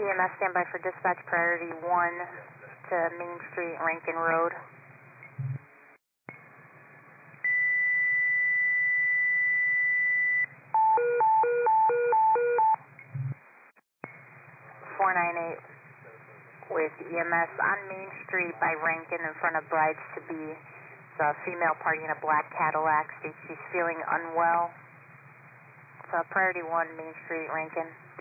EMS standby for dispatch priority 1 to Main Street, Rankin Road. .498 with EMS on Main Street by Rankin in front of Brides to Be. It's a female party in a black Cadillac. States she's feeling unwell. So priority 1, Main Street, Rankin.